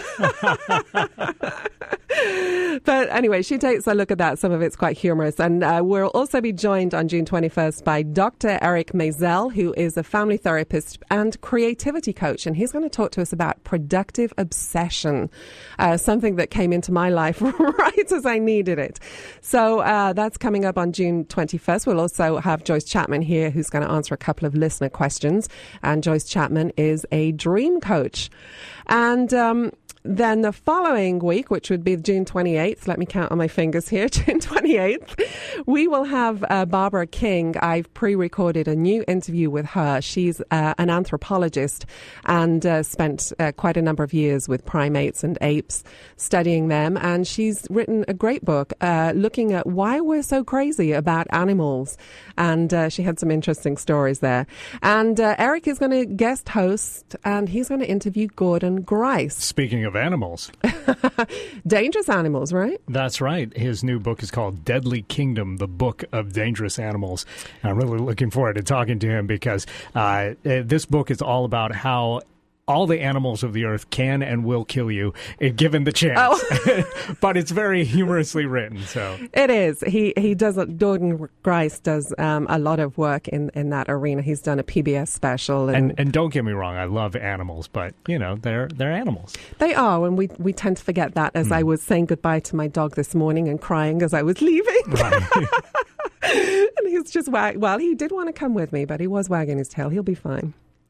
But anyway, she takes a look at that. Some of it's quite humorous. And uh, we'll also be joined on June twenty-first by Doctor Eric Maisel, who is a family therapist and creativity coach. And he's going to talk to us about productive obsession, uh, something that came into my life right as I needed it. So uh, that's coming up on June twenty-first. We'll also have Joyce Chapman here, who's going to answer a couple of listener questions. And Joyce Chapman is a dream coach. And... Um, Then the following week, which would be June twenty-eighth, let me count on my fingers here, June twenty-eighth, we will have uh, Barbara King. I've pre-recorded a new interview with her. She's uh, an anthropologist and uh, spent uh, quite a number of years with primates and apes, studying them. And she's written a great book uh, looking at why we're so crazy about animals. And uh, she had some interesting stories there. And uh, Eric is going to guest host, and he's going to interview Gordon Grice. Speaking of animals. Dangerous animals, right? That's right. His new book is called Deadly Kingdom, the Book of Dangerous Animals. And I'm really looking forward to talking to him because uh, this book is all about how all the animals of the earth can and will kill you if given the chance. Oh. But it's very humorously written. So it is. He he does. Gordon Grice does um, a lot of work in, in that arena. He's done a P B S special. And, and and don't get me wrong, I love animals, but you know they're they're animals. They are, and we we tend to forget that. As mm. I was saying goodbye to my dog this morning and crying as I was leaving. Right. And he's just wag. Well, he did want to come with me, but he was wagging his tail. He'll be fine.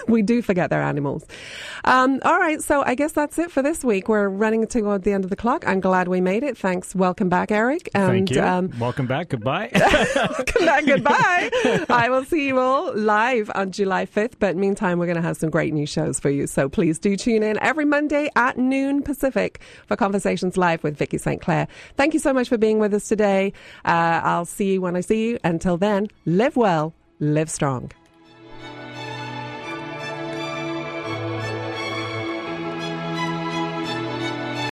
we do forget they're animals. Um, all right, so I guess that's it for this week. We're running toward the end of the clock. I'm glad we made it. Thanks. Welcome back, Eric. And, Thank you. Um, Welcome back. Goodbye. Welcome back. Goodbye. I will see you all live on July fifth. But meantime, we're going to have some great new shows for you. So please do tune in every Monday at noon Pacific for Conversations Live with Vicki Saint Clair. Thank you so much for being with us today. Uh, I'll see you when I see you. Until then, live well, live strong.